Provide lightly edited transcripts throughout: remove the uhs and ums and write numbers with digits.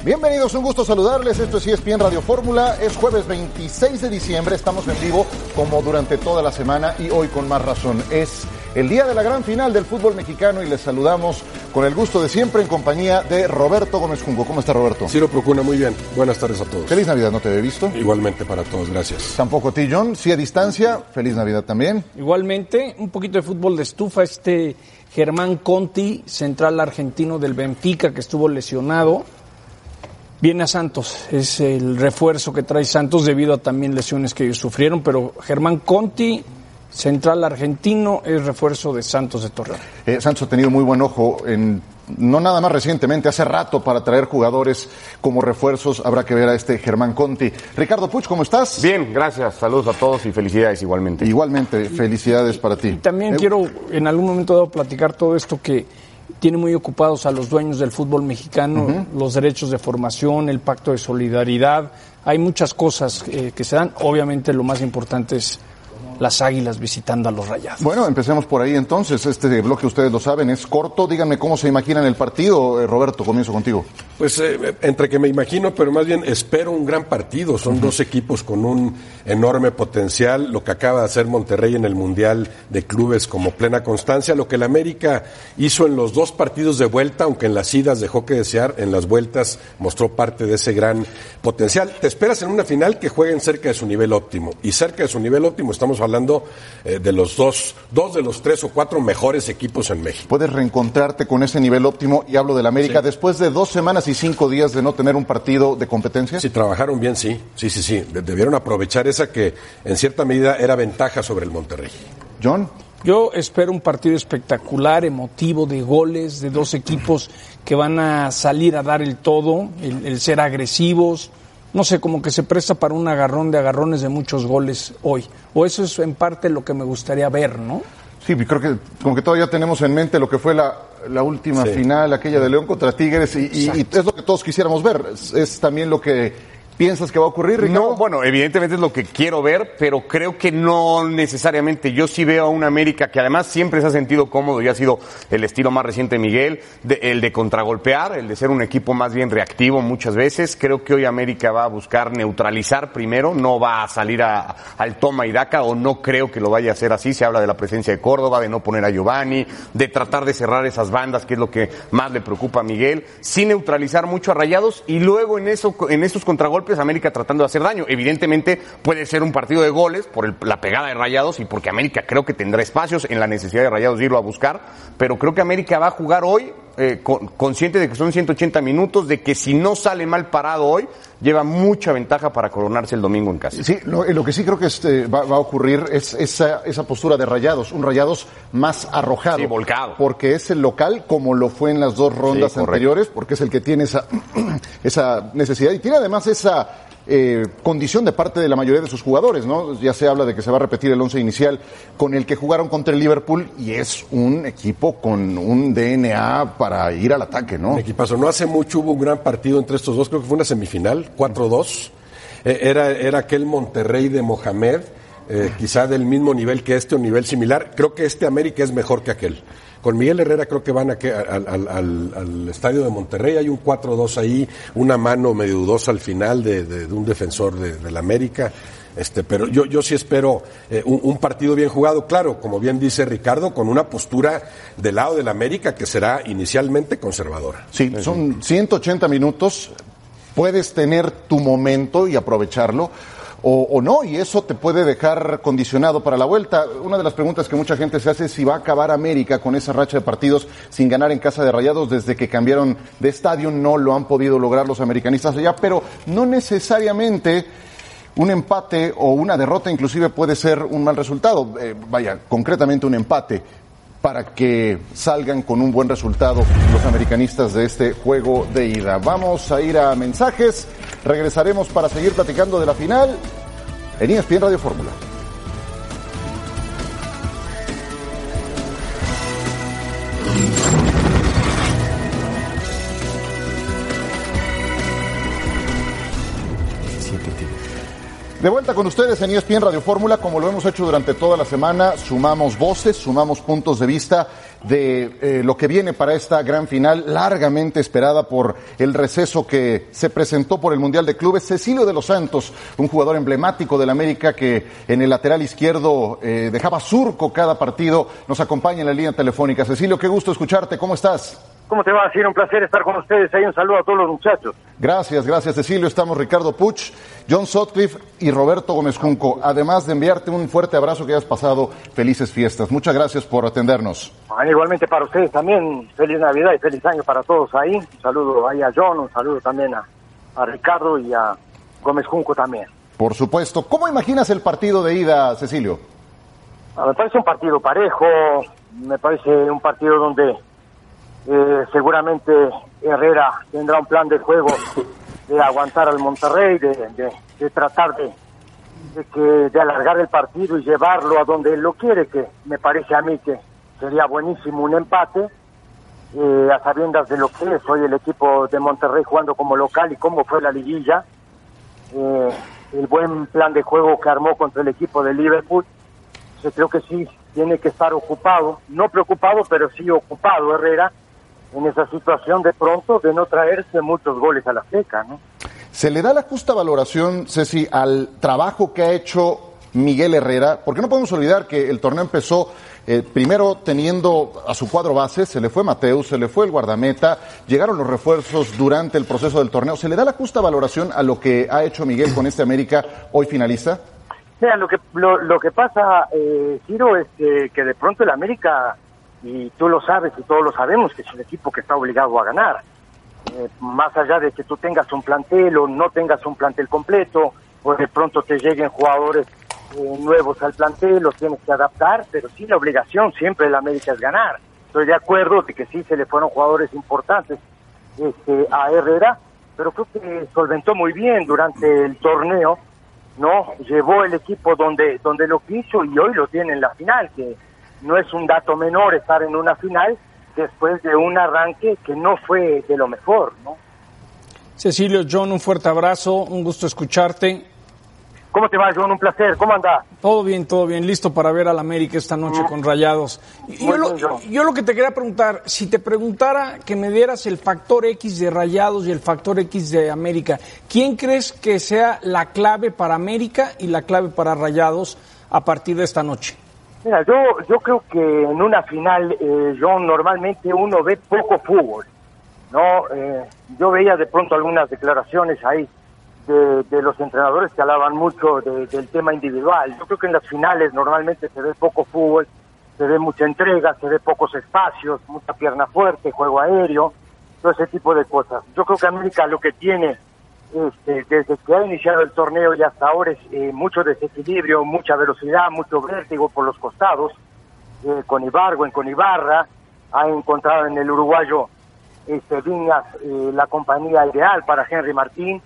Bienvenidos, un gusto saludarles. Esto es ESPN Radio Fórmula. Es jueves 26 de diciembre. Estamos en vivo como durante toda la semana y hoy con más razón. Es el día de la gran final del fútbol mexicano y les saludamos con el gusto de siempre en compañía de Roberto Gómez Junco. ¿Cómo está, Roberto? Ciro Procuna, muy bien. Buenas tardes a todos. Feliz Navidad, ¿no te había visto? Igualmente para todos, gracias. Tampoco a ti, John. Sí, a distancia. Feliz Navidad también. Igualmente, un poquito de fútbol de estufa. Germán Conti, central argentino del Benfica, que estuvo lesionado, viene a Santos. Es el refuerzo que trae Santos debido a también lesiones que ellos sufrieron, pero Germán Conti, central argentino, es refuerzo de Santos de Torreón. Santos ha tenido muy buen ojo no nada más recientemente, hace rato, para traer jugadores como refuerzos. Habrá que ver a Germán Conti. Ricardo Puch, ¿cómo estás? Bien, gracias. Saludos a todos y felicidades igualmente. Igualmente, felicidades para ti. Y también quiero en algún momento dado platicar todo esto que tiene muy ocupados a los dueños del fútbol mexicano, los derechos de formación, el pacto de solidaridad. Hay muchas cosas que se dan. Obviamente lo más importante es las Águilas visitando a los Rayados. Bueno, empecemos por ahí entonces. Este bloque, ustedes lo saben, es corto. Díganme cómo se imaginan el partido. Roberto, comienzo contigo. Pues entre que me imagino, pero más bien espero un gran partido. Son dos equipos con un enorme potencial. Lo que acaba de hacer Monterrey en el Mundial de Clubes como plena constancia. Lo que el América hizo en los dos partidos de vuelta, aunque en las idas dejó que desear, en las vueltas mostró parte de ese gran potencial. Te esperas en una final que jueguen cerca de su nivel óptimo. Y cerca de su nivel óptimo estamos hablando de los dos de los 3 o 4 mejores equipos en México. ¿Puedes reencontrarte con ese nivel óptimo? Y hablo del América, después de 2 semanas y 5 días de no tener un partido de competencia. Sí, trabajaron bien, sí. Debieron aprovechar esa que en cierta medida era ventaja sobre el Monterrey. John. Yo espero un partido espectacular, emotivo, de goles, de dos equipos que van a salir a dar el todo, el ser agresivos. No sé, como que se presta para un agarrón de agarrones de muchos goles hoy. O eso es en parte lo que me gustaría ver, ¿no? Sí, creo que como que todavía tenemos en mente lo que fue la última final, aquella de León contra Tigres, y es lo que todos quisiéramos ver. Es también lo que piensas que va a ocurrir, Ricardo. No, bueno, evidentemente es lo que quiero ver, pero creo que no necesariamente. Yo sí veo a un América que además siempre se ha sentido cómodo y ha sido el estilo más reciente de Miguel, el de contragolpear, el de ser un equipo más bien reactivo muchas veces. Creo que hoy América va a buscar neutralizar primero, no va a salir al toma y daca, o no creo que lo vaya a hacer así. Se habla de la presencia de Córdoba, de no poner a Giovanni, de tratar de cerrar esas bandas, que es lo que más le preocupa a Miguel, sin neutralizar mucho a Rayados, y luego en esos contragolpes América tratando de hacer daño. Evidentemente puede ser un partido de goles por la pegada de Rayados y porque América creo que tendrá espacios en la necesidad de Rayados de irlo a buscar, pero creo que América va a jugar hoy consciente de que son 180 minutos, de que si no sale mal parado hoy, lleva mucha ventaja para coronarse el domingo en casa. Sí, lo que sí creo que va a ocurrir es esa postura de Rayados, un Rayados más arrojado. Sí, volcado. Porque es el local, como lo fue en las 2 rondas anteriores, porque es el que tiene esa necesidad y tiene además esa condición de parte de la mayoría de sus jugadores, ¿no? Ya se habla de que se va a repetir el 11 inicial con el que jugaron contra el Liverpool, y es un equipo con un DNA para ir al ataque, ¿no? Un equipazo. No hace mucho hubo un gran partido entre estos dos, creo que fue una semifinal, 4-2. Era aquel Monterrey de Mohamed, quizá del mismo nivel que o nivel similar. Creo que América es mejor que aquel. Con Miguel Herrera creo que van al estadio de Monterrey, hay un 4-2 ahí, una mano medio dudosa al final de un defensor del América, pero yo sí espero un partido bien jugado, claro, como bien dice Ricardo, con una postura del lado del América que será inicialmente conservadora. Sí, son 180 minutos, puedes tener tu momento y aprovecharlo, o no, y eso te puede dejar condicionado para la vuelta. Una de las preguntas que mucha gente se hace es si va a acabar América con esa racha de partidos sin ganar en casa de Rayados. Desde que cambiaron de estadio no lo han podido lograr los americanistas allá, pero no necesariamente un empate o una derrota inclusive puede ser un mal resultado. Concretamente un empate, para que salgan con un buen resultado los americanistas de este juego de ida. Vamos a ir a mensajes, regresaremos para seguir platicando de la final en ESPN Radio Fórmula. De vuelta con ustedes en ESPN Radio Fórmula, como lo hemos hecho durante toda la semana, sumamos voces, sumamos puntos de vista de lo que viene para esta gran final, largamente esperada por el receso que se presentó por el Mundial de Clubes. Cecilio de los Santos, un jugador emblemático del América que en el lateral izquierdo dejaba surco cada partido, nos acompaña en la línea telefónica. Cecilio, qué gusto escucharte, ¿cómo estás? ¿Cómo te va? Ha sido un placer estar con ustedes. Ahí un saludo a todos los muchachos. Gracias Cecilio. Estamos Ricardo Puch, John Sutcliffe y Roberto Gómez Junco. Además de enviarte un fuerte abrazo, que hayas pasado felices fiestas. Muchas gracias por atendernos. Igualmente para ustedes también, feliz Navidad y feliz año para todos ahí. Un saludo ahí a John, un saludo también a Ricardo y a Gómez Junco también. Por supuesto. ¿Cómo imaginas el partido de ida, Cecilio? Me parece un partido parejo, me parece un partido donde seguramente Herrera tendrá un plan de juego de aguantar al Monterrey, de tratar de alargar el partido y llevarlo a donde él lo quiere, que me parece a mí que sería buenísimo un empate, a sabiendas de lo que es hoy el equipo de Monterrey jugando como local y cómo fue la liguilla, el buen plan de juego que armó contra el equipo de Liverpool. Yo creo que sí tiene que estar ocupado, no preocupado, pero sí ocupado Herrera en esa situación de pronto de no traerse muchos goles a la Azteca, ¿no? ¿Se le da la justa valoración, Ceci, al trabajo que ha hecho Miguel Herrera? Porque no podemos olvidar que el torneo empezó primero teniendo a su cuadro base, se le fue Mateus, se le fue el guardameta, llegaron los refuerzos durante el proceso del torneo. ¿Se le da la justa valoración a lo que ha hecho Miguel con este América hoy finalista? Mira, lo que pasa, Ciro, es que de pronto el América, y tú lo sabes y todos lo sabemos, que es un equipo que está obligado a ganar. Más allá de que tú tengas un plantel o no tengas un plantel completo, o de pronto te lleguen jugadores nuevos al plantel, los tienes que adaptar, pero sí la obligación siempre del América es ganar. Estoy de acuerdo de que sí se le fueron jugadores importantes a Herrera, pero creo que solventó muy bien durante el torneo, ¿no? Llevó el equipo donde lo quiso y hoy lo tiene en la final, que no es un dato menor estar en una final después de un arranque que no fue de lo mejor, ¿no? Cecilio, John, un fuerte abrazo, un gusto escucharte. ¿Cómo te va, John? Un placer, ¿cómo andás? Todo bien, listo para ver al América esta noche con Rayados. Yo lo que te quería preguntar, si te preguntara que me dieras el factor X de Rayados y el factor X de América, ¿quién crees que sea la clave para América y la clave para Rayados a partir de esta noche? Mira, yo creo que en una final, John, normalmente uno ve poco fútbol, ¿no? Yo veía de pronto algunas declaraciones ahí de los entrenadores que hablaban mucho del tema individual. Yo creo que en las finales normalmente se ve poco fútbol, se ve mucha entrega, se ve pocos espacios, mucha pierna fuerte, juego aéreo, todo ese tipo de cosas. Yo creo que América lo que tiene desde que ha iniciado el torneo y hasta ahora es mucho desequilibrio, mucha velocidad, mucho vértigo por los costados, con Ibargüen, con Ibarra, ha encontrado en el uruguayo Viñas la compañía ideal para Henry Martín.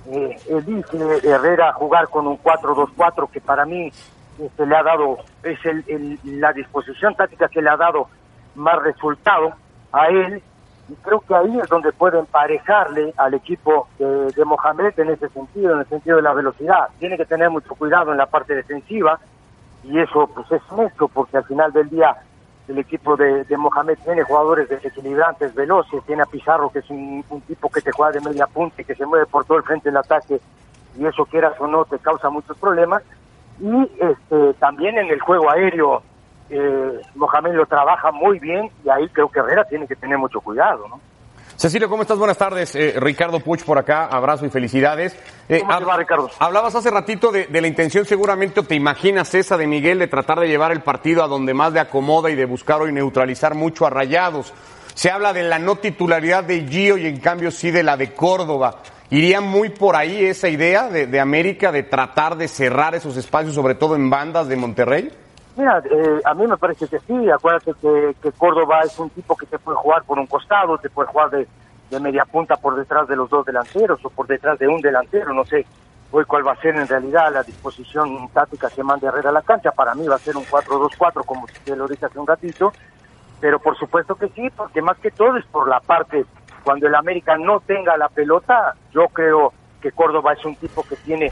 Dice Herrera jugar con un 4-2-4 que para mí le ha dado, es la disposición táctica que le ha dado más resultado a él, y creo que ahí es donde puede emparejarle al equipo de Mohamed en ese sentido, en el sentido de la velocidad. Tiene que tener mucho cuidado en la parte defensiva, y eso pues es mucho, porque al final del día el equipo de Mohamed tiene jugadores desequilibrantes, veloces, tiene a Pizarro, que es un tipo que te juega de media punta y que se mueve por todo el frente del ataque, y eso, quieras o no, te causa muchos problemas. Y también en el juego aéreo, Mohamed lo trabaja muy bien, y ahí creo que Herrera tiene que tener mucho cuidado, ¿no? Cecilio, ¿cómo estás? Buenas tardes. Ricardo Puch por acá, abrazo y felicidades. ¿Cómo te va, Ricardo? Hablabas hace ratito de la intención, seguramente, o te imaginas esa de Miguel, de tratar de llevar el partido a donde más le acomoda y de buscar hoy neutralizar mucho a Rayados. Se habla de la no titularidad de Gio y en cambio sí de la de Córdoba. ¿Iría muy por ahí esa idea de América de tratar de cerrar esos espacios, sobre todo en bandas de Monterrey? Mira, a mí me parece que sí. Acuérdate que Córdoba es un tipo que te puede jugar por un costado, te puede jugar de media punta por detrás de los dos delanteros o por detrás de un delantero. No sé hoy cuál va a ser en realidad la disposición táctica que mande Herrera a la cancha. Para mí va a ser un 4-2-4, como te lo dije hace un ratito, pero por supuesto que sí, porque más que todo es por la parte, cuando el América no tenga la pelota, yo creo que Córdoba es un tipo que tiene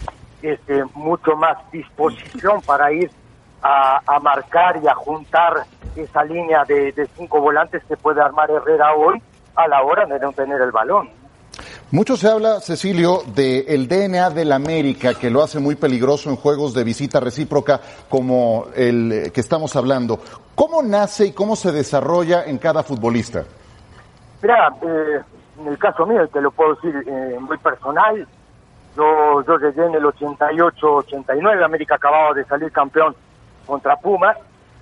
mucho más disposición para ir a marcar y a juntar esa línea de 5 volantes que puede armar Herrera hoy a la hora de no tener el balón. Mucho se habla, Cecilio, del DNA del América, que lo hace muy peligroso en juegos de visita recíproca como el que estamos hablando. ¿Cómo nace y cómo se desarrolla en cada futbolista? Mira, en el caso mío, te lo puedo decir muy personal, yo llegué en el 88-89, América acababa de salir campeón contra Pumas,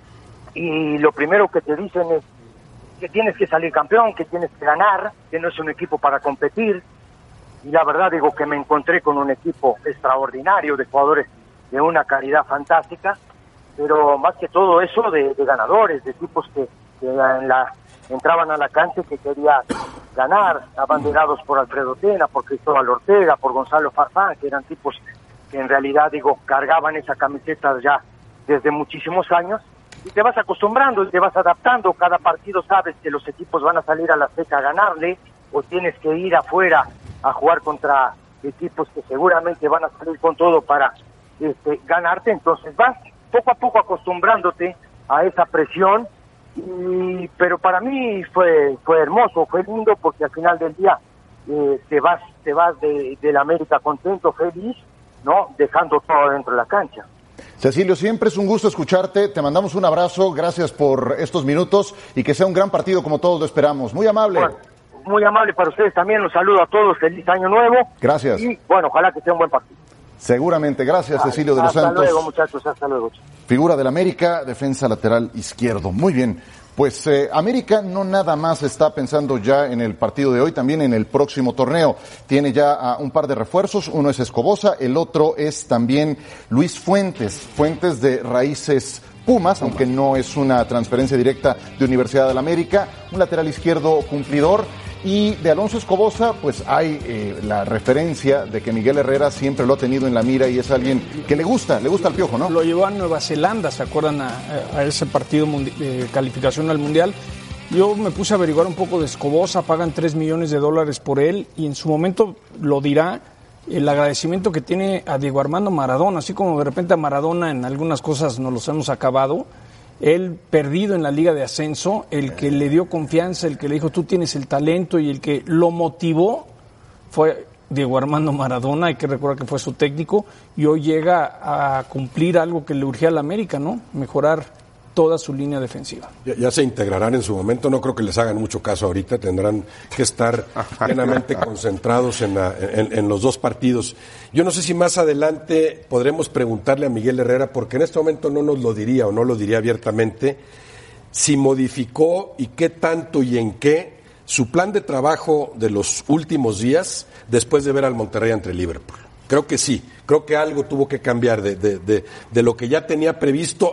y lo primero que te dicen es que tienes que salir campeón, que tienes que ganar, que no es un equipo para competir, y la verdad digo que me encontré con un equipo extraordinario de jugadores de una calidad fantástica, pero más que todo eso de ganadores, de tipos que entraban a la cancha y que querían ganar, abanderados por Alfredo Tena, por Cristóbal Ortega, por Gonzalo Farfán, que eran tipos que en realidad cargaban esa camiseta ya desde muchísimos años, y te vas acostumbrando y te vas adaptando. Cada partido sabes que los equipos van a salir a la Azteca a ganarle, o tienes que ir afuera a jugar contra equipos que seguramente van a salir con todo para ganarte. Entonces vas poco a poco acostumbrándote a esa presión, pero para mí fue hermoso, fue lindo, porque al final del día te vas de la América contento, feliz, ¿no? Dejando todo dentro de la cancha. Cecilio, siempre es un gusto escucharte, te mandamos un abrazo, gracias por estos minutos y que sea un gran partido como todos lo esperamos. Muy amable. Bueno, muy amable para ustedes también, los saludo a todos, feliz año nuevo. Gracias. Y bueno, ojalá que sea un buen partido. Seguramente, gracias Cecilio de los Santos. Hasta luego, muchachos, hasta luego. Figura del América, defensa lateral izquierdo. Muy bien. Pues América no nada más está pensando ya en el partido de hoy, también en el próximo torneo. Tiene ya un par de refuerzos, uno es Escobosa, el otro es también Luis Fuentes de Raíces Pumas, aunque no es una transferencia directa de Universidad del América, un lateral izquierdo cumplidor. Y de Alonso Escobosa, pues hay la referencia de que Miguel Herrera siempre lo ha tenido en la mira y es alguien que le gusta al Piojo, ¿no? Lo llevó a Nueva Zelanda, ¿se acuerdan? A ese partido de calificación al Mundial. Yo me puse a averiguar un poco de Escobosa, pagan $3 millones por él, y en su momento lo dirá el agradecimiento que tiene a Diego Armando Maradona, así como de repente a Maradona en algunas cosas nos los hemos acabado. Él perdido en la Liga de Ascenso, el que le dio confianza, el que le dijo tú tienes el talento y el que lo motivó fue Diego Armando Maradona. Hay que recordar que fue su técnico y hoy llega a cumplir algo que le urgía a la América, ¿no? Mejorar toda su línea defensiva. Ya se integrarán en su momento, no creo que les hagan mucho caso ahorita, tendrán que estar plenamente concentrados en los dos partidos. Yo no sé si más adelante podremos preguntarle a Miguel Herrera, porque en este momento no nos lo diría o no lo diría abiertamente, si modificó y qué tanto y en qué su plan de trabajo de los últimos días después de ver al Monterrey ante Liverpool. Creo que sí, creo que algo tuvo que cambiar de lo que ya tenía previsto,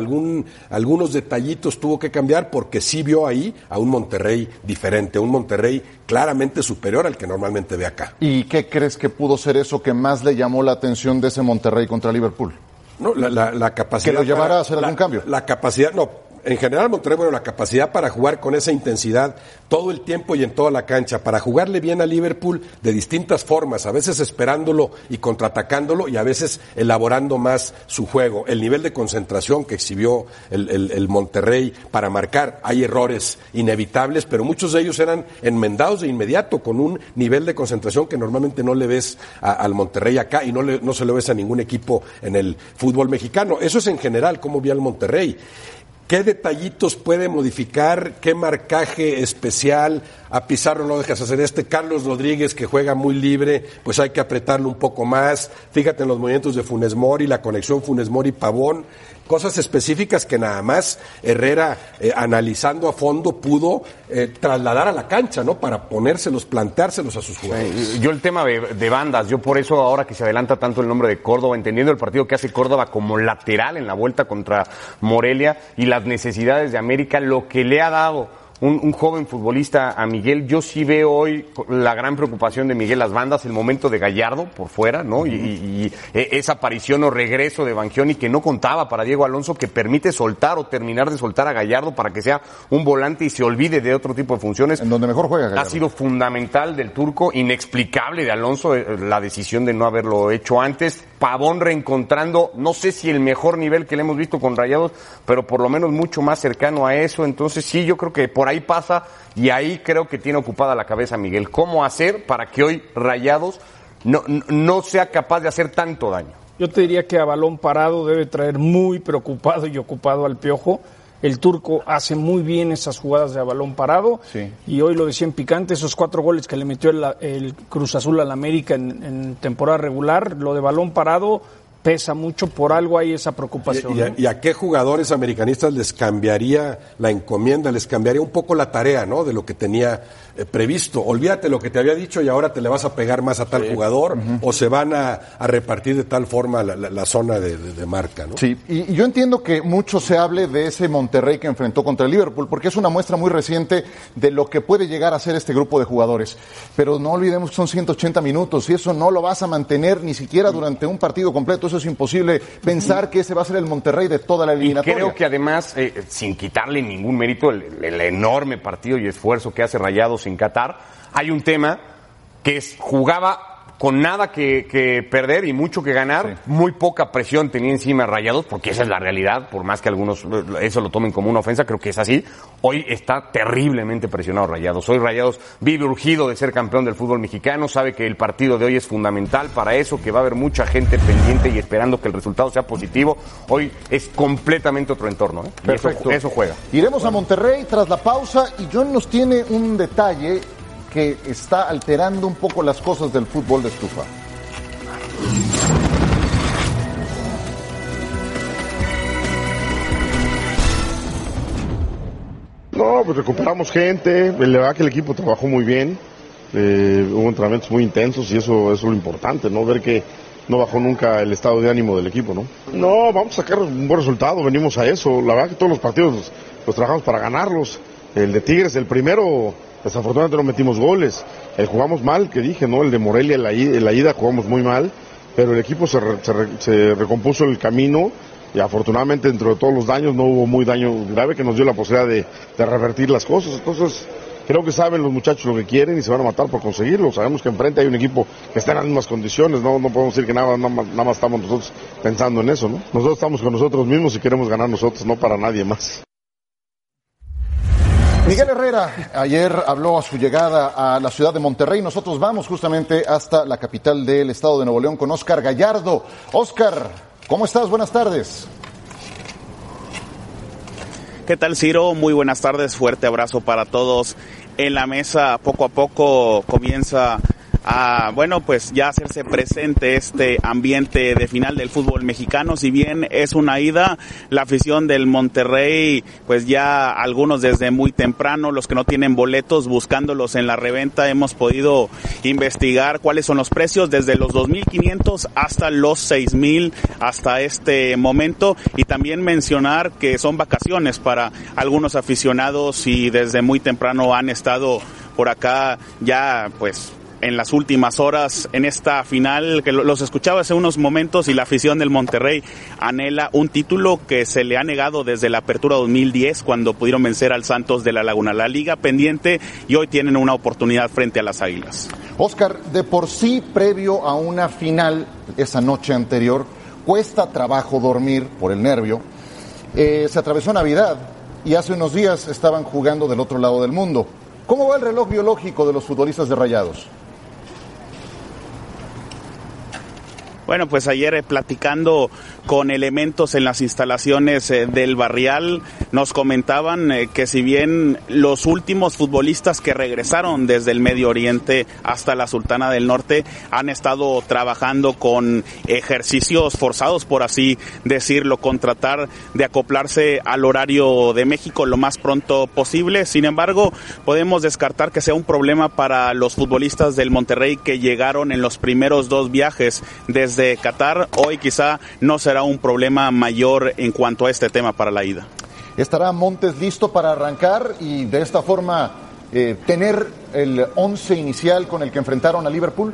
algunos detallitos tuvo que cambiar, porque sí vio ahí a un Monterrey diferente, un Monterrey claramente superior al que normalmente ve acá. ¿Y qué crees que pudo ser eso que más le llamó la atención de ese Monterrey contra Liverpool? No, la capacidad. ¿Que lo llevara a hacer algún cambio? La capacidad, no. En general Monterrey, la capacidad para jugar con esa intensidad todo el tiempo y en toda la cancha, para jugarle bien a Liverpool de distintas formas, a veces esperándolo y contraatacándolo y a veces elaborando más su juego. El nivel de concentración que exhibió el Monterrey para marcar, hay errores inevitables, pero muchos de ellos eran enmendados de inmediato con un nivel de concentración que normalmente no le ves al Monterrey acá y no se lo ves a ningún equipo en el fútbol mexicano. Eso es en general cómo vi al Monterrey. ¿Qué detallitos puede modificar? ¿Qué marcaje especial? A Pizarro no dejas hacer Carlos Rodríguez, que juega muy libre, pues hay que apretarlo un poco más. Fíjate en los movimientos de Funes Mori, la conexión Funes Mori-Pavón. Cosas específicas que nada más Herrera, analizando a fondo, pudo trasladar a la cancha, ¿no? Para planteárselos a sus jugadores. Yo el tema de bandas, yo por eso ahora que se adelanta tanto el nombre de Córdoba, entendiendo el partido que hace Córdoba como lateral en la vuelta contra Morelia y las necesidades de América, lo que le ha dado un joven futbolista a Miguel. Yo sí veo hoy la gran preocupación de Miguel las bandas, el momento de Gallardo por fuera, ¿no? Y esa aparición o regreso de Banchioni que no contaba para Diego Alonso, que permite soltar o terminar de soltar a Gallardo para que sea un volante y se olvide de otro tipo de funciones. En donde mejor juega Gallardo. Ha sido fundamental del turco, inexplicable de Alonso la decisión de no haberlo hecho antes. Pavón reencontrando, no sé si el mejor nivel que le hemos visto con Rayados, pero por lo menos mucho más cercano a eso. Entonces sí, yo creo que por ahí pasa y ahí creo que tiene ocupada la cabeza Miguel. ¿Cómo hacer para que hoy Rayados no sea capaz de hacer tanto daño? Yo te diría que a balón parado debe traer muy preocupado y ocupado al Piojo. El turco hace muy bien esas jugadas de a balón parado, sí. Y hoy lo decía en picante, esos 4 goles que le metió el Cruz Azul al América en temporada regular, lo de balón parado pesa mucho, por algo hay esa preocupación. ¿Y a qué jugadores americanistas les cambiaría la encomienda, les cambiaría un poco la tarea, ¿no?, de lo que tenía previsto? Olvídate lo que te había dicho y ahora te le vas a pegar más a tal jugador, o se van a repartir de tal forma la zona de marca, ¿no? Sí, y yo entiendo que mucho se hable de ese Monterrey que enfrentó contra el Liverpool, porque es una muestra muy reciente de lo que puede llegar a ser este grupo de jugadores. Pero no olvidemos que son 180 minutos y eso no lo vas a mantener ni siquiera durante un partido completo. Eso es imposible pensar que ese va a ser el Monterrey de toda la eliminatoria. Y creo que además, sin quitarle ningún mérito, el enorme partido y esfuerzo que hace Rayados en Qatar, hay un tema que es jugaba con nada que perder y mucho que ganar, sí. Muy poca presión tenía encima Rayados, porque esa es la realidad, por más que algunos eso lo tomen como una ofensa, creo que es así. Hoy está terriblemente presionado Rayados. Hoy Rayados vive urgido de ser campeón del fútbol mexicano, sabe que el partido de hoy es fundamental para eso, que va a haber mucha gente pendiente y esperando que el resultado sea positivo. Hoy es completamente otro entorno, ¿eh? Perfecto. Eso juega. Iremos a Monterrey tras la pausa y John nos tiene un detalle que está alterando un poco las cosas del fútbol de estufa. No, pues recuperamos gente, la verdad que el equipo trabajó muy bien, hubo entrenamientos muy intensos y eso es lo importante, ¿no? Ver que no bajó nunca el estado de ánimo del equipo, ¿no? No, vamos a sacar un buen resultado, venimos a eso, la verdad que todos los partidos los trabajamos para ganarlos. El de Tigres, el primero, desafortunadamente no metimos goles, jugamos mal, que dije, ¿no? El de Morelia en la ida jugamos muy mal, pero el equipo se recompuso el camino y afortunadamente dentro de todos los daños no hubo muy daño grave que nos dio la posibilidad de revertir las cosas. Entonces creo que saben los muchachos lo que quieren y se van a matar por conseguirlo. Sabemos que enfrente hay un equipo que está en las mismas condiciones, no podemos decir que nada más estamos nosotros pensando en eso, ¿no? Nosotros estamos con nosotros mismos y queremos ganar nosotros, no para nadie más. Miguel Herrera ayer habló a su llegada a la ciudad de Monterrey. Nosotros vamos justamente hasta la capital del estado de Nuevo León con Óscar Gallardo. Óscar, ¿cómo estás? Buenas tardes. ¿Qué tal, Ciro? Muy buenas tardes, fuerte abrazo para todos en la mesa. Poco a poco comienza a, pues ya hacerse presente este ambiente de final del fútbol mexicano. Si bien es una ida, la afición del Monterrey, pues ya algunos desde muy temprano, los que no tienen boletos, buscándolos en la reventa, hemos podido investigar cuáles son los precios desde los 2,500 hasta los 6,000 hasta este momento, y también mencionar que son vacaciones para algunos aficionados y desde muy temprano han estado por acá ya pues en las últimas horas en esta final, que los escuchaba hace unos momentos, y la afición del Monterrey anhela un título que se le ha negado desde la apertura 2010, cuando pudieron vencer al Santos de la Laguna. La liga pendiente y hoy tienen una oportunidad frente a las Águilas. Óscar, de por sí, previo a una final, esa noche anterior, cuesta trabajo dormir por el nervio. Se atravesó Navidad y hace unos días estaban jugando del otro lado del mundo. ¿Cómo va el reloj biológico de los futbolistas de Rayados? Bueno, pues ayer platicando con elementos en las instalaciones del Barrial, nos comentaban que si bien los últimos futbolistas que regresaron desde el Medio Oriente hasta la Sultana del Norte han estado trabajando con ejercicios forzados, por así decirlo, con tratar de acoplarse al horario de México lo más pronto posible. Sin embargo, podemos descartar que sea un problema para los futbolistas del Monterrey que llegaron en los primeros 2 viajes desde Qatar. Hoy quizá no será un problema mayor en cuanto a este tema para la ida. ¿Estará Montes listo para arrancar y de esta forma tener el 11 inicial con el que enfrentaron a Liverpool?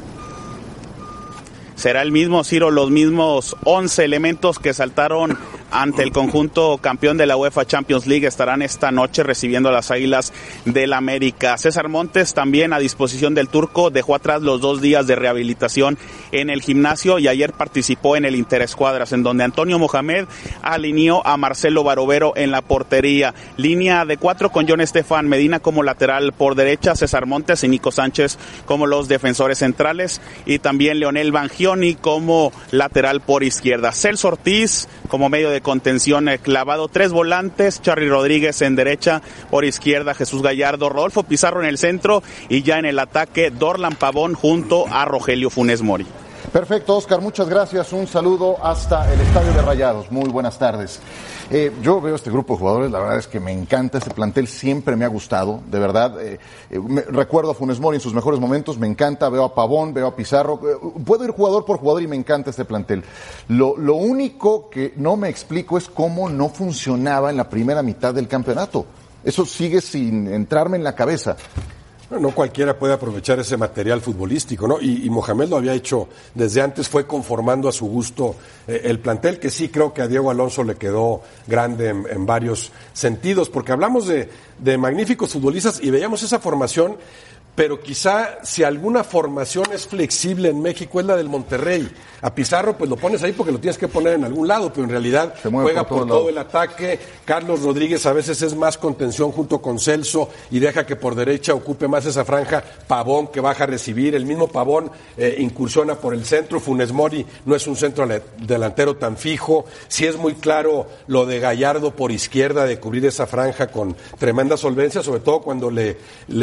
Será el mismo, Ciro, los mismos 11 elementos que saltaron ante el conjunto campeón de la UEFA Champions League. Estarán esta noche recibiendo a las Águilas del América. César Montes también a disposición del turco, dejó atrás los 2 días de rehabilitación en el gimnasio y ayer participó en el Interescuadras, en donde Antonio Mohamed alineó a Marcelo Barovero en la portería. Línea de 4 con John Estefan Medina como lateral por derecha, César Montes y Nico Sánchez como los defensores centrales, y también Leonel Bangioni como lateral por izquierda. Celso Ortiz como medio de contención clavado, 3 volantes, Charly Rodríguez en derecha, por izquierda Jesús Gallardo, Rodolfo Pizarro en el centro, y ya en el ataque Dorlan Pavón junto a Rogelio Funes Mori. Perfecto, Oscar, muchas gracias. Un saludo hasta el Estadio de Rayados. Muy buenas tardes. Yo veo este grupo de jugadores, la verdad es que me encanta, este plantel siempre me ha gustado, de verdad. Recuerdo a Funes Mori en sus mejores momentos, me encanta, veo a Pavón, veo a Pizarro, puedo ir jugador por jugador y me encanta este plantel. Lo único que no me explico es cómo no funcionaba en la primera mitad del campeonato. Eso sigue sin entrarme en la cabeza. No cualquiera puede aprovechar ese material futbolístico, ¿no? Y Mohamed lo había hecho desde antes, fue conformando a su gusto el plantel, que sí creo que a Diego Alonso le quedó grande en varios sentidos, porque hablamos de magníficos futbolistas y veíamos esa formación, pero quizá si alguna formación es flexible en México es la del Monterrey. A Pizarro pues lo pones ahí porque lo tienes que poner en algún lado, pero en realidad juega por todo el ataque. Carlos Rodríguez a veces es más contención junto con Celso y deja que por derecha ocupe más esa franja. Pavón que baja a recibir, el mismo Pavón incursiona por el centro. Funes Mori no es un centro delantero tan fijo. Sí es muy claro lo de Gallardo por izquierda, de cubrir esa franja con tremenda solvencia, sobre todo cuando le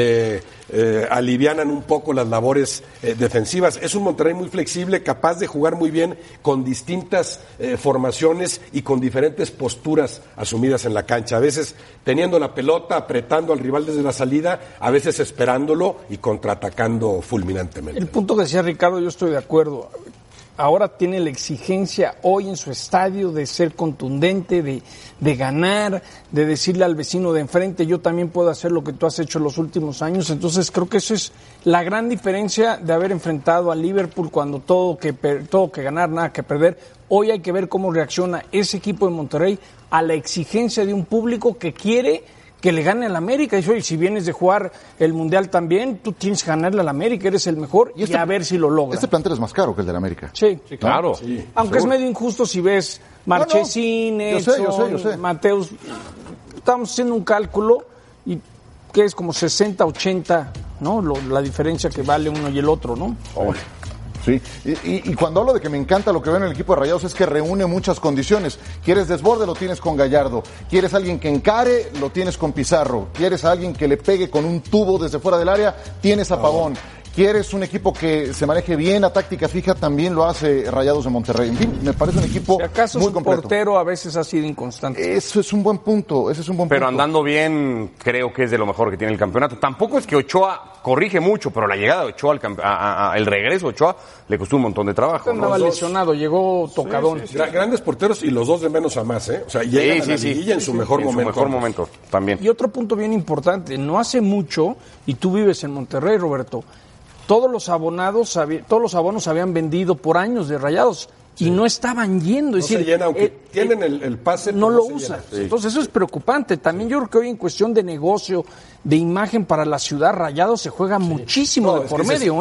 alivianan un poco las labores defensivas. Es un Monterrey muy flexible, capaz de jugar muy bien con distintas formaciones y con diferentes posturas asumidas en la cancha. A veces teniendo la pelota, apretando al rival desde la salida, a veces esperándolo y contraatacando fulminantemente. El punto que decía Ricardo, yo estoy de acuerdo. Ahora tiene la exigencia hoy en su estadio de ser contundente, de ganar, de decirle al vecino de enfrente, yo también puedo hacer lo que tú has hecho en los últimos años. Entonces creo que eso es la gran diferencia de haber enfrentado a Liverpool cuando todo que ganar, nada que perder. Hoy hay que ver cómo reacciona ese equipo de Monterrey a la exigencia de un público que quiere que le gane al América. Y si vienes de jugar el Mundial también, tú tienes que ganarle al América, eres el mejor, y a ver si lo logra. Este plantel es más caro que el del América. Sí, claro. Sí, aunque seguro. Es medio injusto si ves Marchesín, yo sé. Mateus. Estamos haciendo un cálculo y que es como 60, 80, ¿no? La diferencia que vale uno y el otro, ¿no? Sí, y cuando hablo de que me encanta lo que veo en el equipo de Rayados es que reúne muchas condiciones. Quieres desborde, lo tienes con Gallardo. Quieres alguien que encare, lo tienes con Pizarro. Quieres a alguien que le pegue con un tubo desde fuera del área, tienes a Pavón. Quieres un equipo que se maneje bien a táctica fija, también lo hace Rayados de Monterrey. En fin, me parece un equipo muy completo. Su portero a veces ha sido inconstante. Eso es un buen punto, Pero andando bien, creo que es de lo mejor que tiene el campeonato. Tampoco es que Ochoa corrige mucho, pero la llegada de Ochoa, el regreso de Ochoa, le costó un montón de trabajo. Andaba lesionado, llegó tocadón. Sí. Grandes porteros y los dos de menos a más, ¿eh? O sea, llegan a la liguilla en su mejor momento. En su mejor momento, también. Y otro punto bien importante, no hace mucho, y tú vives en Monterrey, Roberto, todos los abonos se habían vendido por años de Rayados y no estaban yendo. Es decir, se llena, aunque tienen el pase, no lo usan. Sí. Entonces eso es preocupante. También yo creo que hoy en cuestión de negocio, de imagen para la ciudad, Rayados se juega muchísimo de por medio.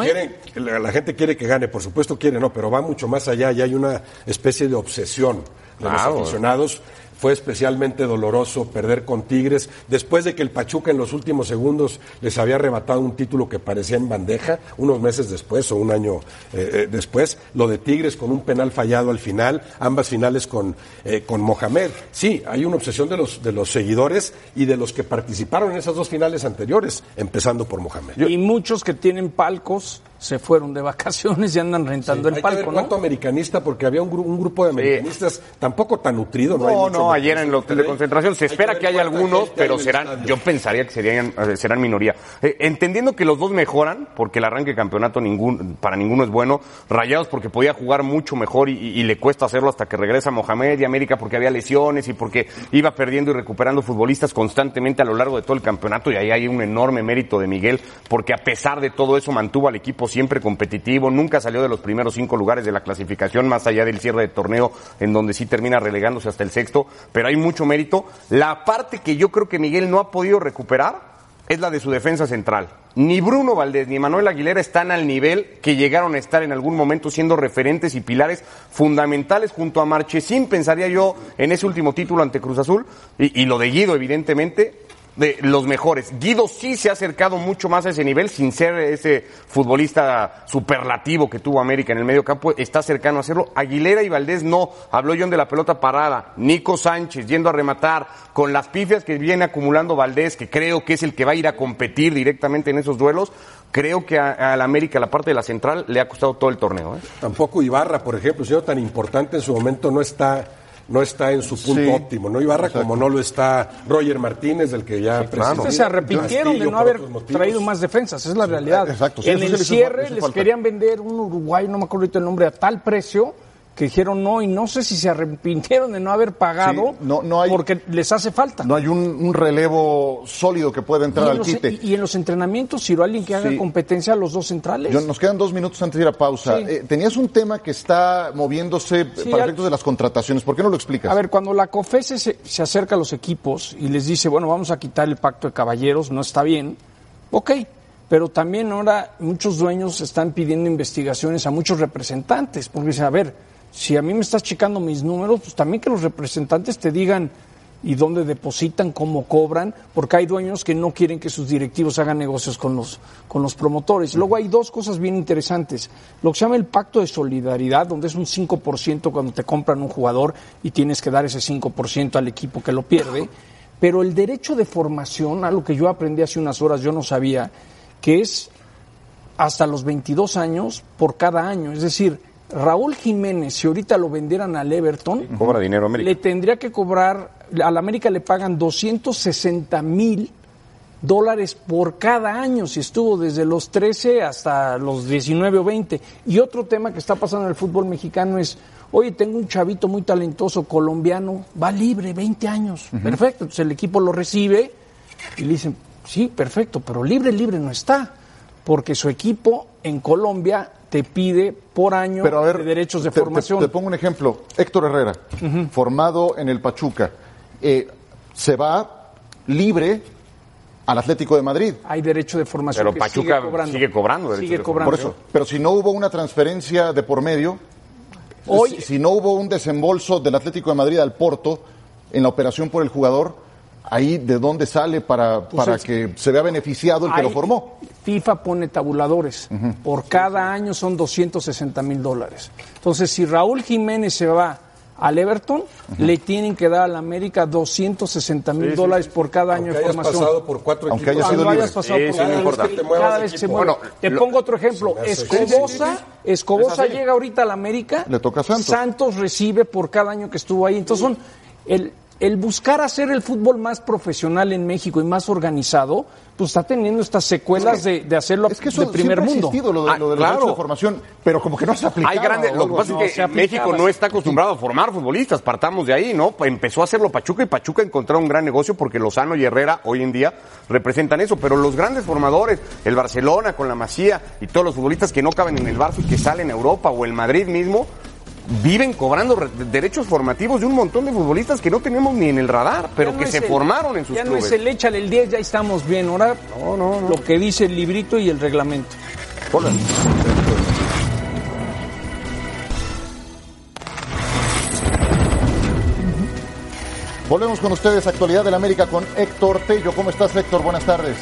La gente quiere que gane, por supuesto quiere, pero va mucho más allá. Ya hay una especie de obsesión de los aficionados. Fue especialmente doloroso perder con Tigres, después de que el Pachuca en los últimos segundos les había arrebatado un título que parecía en bandeja, unos meses después o un año después, lo de Tigres con un penal fallado al final, ambas finales con Mohamed. Sí, hay una obsesión de los seguidores y de los que participaron en esas dos finales anteriores, empezando por Mohamed. Y muchos que tienen palcos se fueron de vacaciones y andan rentando el palco, hay que ver cuánto americanista, porque había un grupo de americanistas tampoco tan nutrido. No, ayer en el hotel de concentración se espera que haya algunos, pero yo pensaría que serán minoría. Entendiendo que los dos mejoran, porque el arranque de campeonato para ninguno es bueno. Rayados porque podía jugar mucho mejor y le cuesta hacerlo hasta que regresa Mohamed, y América porque había lesiones y porque iba perdiendo y recuperando futbolistas constantemente a lo largo de todo el campeonato, y ahí hay un enorme mérito de Miguel, porque a pesar de todo eso mantuvo al equipo siempre competitivo, nunca salió de los primeros 5 lugares de la clasificación, más allá del cierre de torneo, en donde sí termina relegándose hasta el 6º, pero hay mucho mérito. La parte que yo creo que Miguel no ha podido recuperar es la de su defensa central. Ni Bruno Valdés ni Manuel Aguilera están al nivel que llegaron a estar en algún momento, siendo referentes y pilares fundamentales junto a Marchesín, pensaría yo, en ese último título ante Cruz Azul, y lo de Guido, evidentemente, de los mejores. Guido sí se ha acercado mucho más a ese nivel, sin ser ese futbolista superlativo que tuvo América en el medio campo, está cercano a hacerlo. Aguilera y Valdés no. Habló John de la pelota parada, Nico Sánchez yendo a rematar, con las pifias que viene acumulando Valdés, que creo que es el que va a ir a competir directamente en esos duelos. Creo que a la América, la parte de la central, le ha costado todo el torneo. Tampoco Ibarra, por ejemplo, siendo tan importante en su momento, no está en su punto óptimo, ¿no? Ibarra, exacto, como no lo está Roger Martínez, del que ya claro. Se arrepintieron de no haber traído más defensas, es la realidad. Exacto, sí, en el cierre les querían vender un uruguayo, no me acuerdo ahorita el nombre, a tal precio que dijeron no, y no sé si se arrepintieron de no haber pagado, no hay, porque les hace falta. No hay un relevo sólido que pueda entrar al quite. Y en los entrenamientos, Ciro, alguien que haga competencia a los dos centrales. Nos quedan 2 minutos antes de ir a pausa. Tenías un tema que está moviéndose para efectos de las contrataciones. ¿Por qué no lo explicas? A ver, cuando la COFESE se acerca a los equipos y les dice, bueno, vamos a quitar el pacto de caballeros, no está bien, ok. Pero también ahora muchos dueños están pidiendo investigaciones a muchos representantes, porque dicen, a ver, si a mí me estás checando mis números, pues también que los representantes te digan y dónde depositan, cómo cobran, porque hay dueños que no quieren que sus directivos hagan negocios con los promotores. Luego hay 2 cosas bien interesantes. Lo que se llama el pacto de solidaridad, donde es un 5% cuando te compran un jugador y tienes que dar ese 5% al equipo que lo pierde. Pero el derecho de formación, algo que yo aprendí hace unas horas, yo no sabía, que es hasta los 22 años por cada año. Es decir, Raúl Jiménez, si ahorita lo vendieran al Everton, cobra dinero América. Le tendría que cobrar, al América le pagan $260,000 por cada año, si estuvo desde los 13 hasta los 19 o 20. Y otro tema que está pasando en el fútbol mexicano es, oye, tengo un chavito muy talentoso colombiano, va libre, 20 años, perfecto. Entonces el equipo lo recibe y le dicen, sí, perfecto, pero libre no está, porque su equipo en Colombia te pide por año de derechos de formación. Te pongo un ejemplo. Héctor Herrera, formado en el Pachuca, se va libre al Atlético de Madrid. Hay derecho de formación. Pero Pachuca sigue cobrando. Por eso. Pero si no hubo una transferencia de por medio, si no hubo un desembolso del Atlético de Madrid al Porto en la operación por el jugador, ahí de dónde sale para que se vea beneficiado el que lo formó. FIFA pone tabuladores. Por cada año son $260,000. Entonces, si Raúl Jiménez se va al Everton, le tienen que dar a la América $260,000 por cada año de formación. Pasado por 4 equipos. Aunque haya sido libre. Cada vez que se mueve. Te pongo otro ejemplo. Escobosa llega ahorita a la América. Le toca a Santos. Santos recibe por cada año que estuvo ahí. Entonces son el buscar hacer el fútbol más profesional en México y más organizado, pues está teniendo estas secuelas de hacerlo de primer mundo. Ha existido lo de los derechos de formación, pero como que no se aplicaba. Lo que pasa es que México no está acostumbrado a formar futbolistas, partamos de ahí, ¿no? Empezó a hacerlo Pachuca y Pachuca encontró un gran negocio porque Lozano y Herrera hoy en día representan eso, pero los grandes formadores, el Barcelona con la Masía y todos los futbolistas que no caben en el Barça y que salen a Europa o el Madrid mismo, viven cobrando derechos formativos de un montón de futbolistas que no tenemos ni en el radar, pero que se formaron en sus clubes. Ya no es el échale el 10, ya estamos bien. Ahora lo que dice el librito y el reglamento. Hola. Volvemos con ustedes, Actualidad del América con Héctor Tello. ¿Cómo estás, Héctor? Buenas tardes.